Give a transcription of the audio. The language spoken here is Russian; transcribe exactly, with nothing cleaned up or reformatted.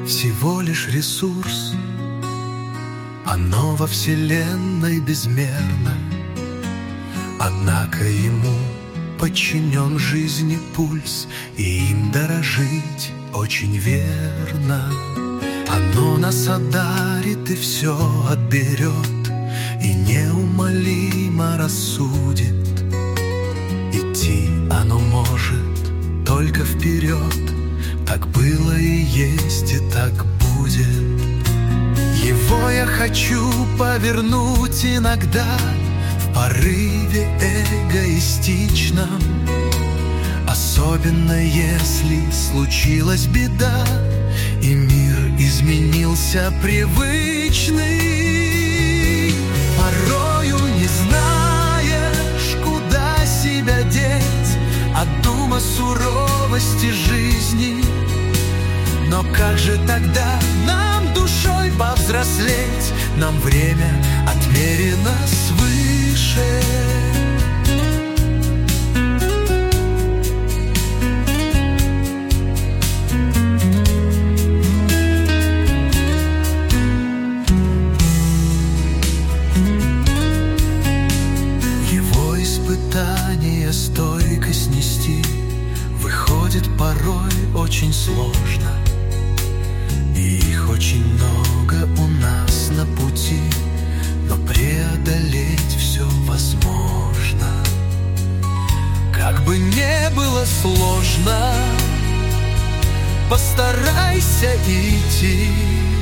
всего лишь ресурс, оно во вселенной безмерно. Однако ему подчинен жизни пульс, и им дорожить очень верно. Оно нас одарит и все отберет, и неумолимо рассудит. Идти оно может только вперед, так было и есть, и так будет. Его я хочу повернуть иногда в порыве эгоистичном, особенно если случилась беда и мир изменился привычный. Порою не знаешь, куда себя деть от дума суровости жизни. Но как же тогда нам душой повзрослеть? Нам время отмерено свыше. Его испытание стойко снести выходит порой очень сложно. И их очень много у нас на пути, но преодолеть все возможно. Как бы не было сложно, постарайся идти.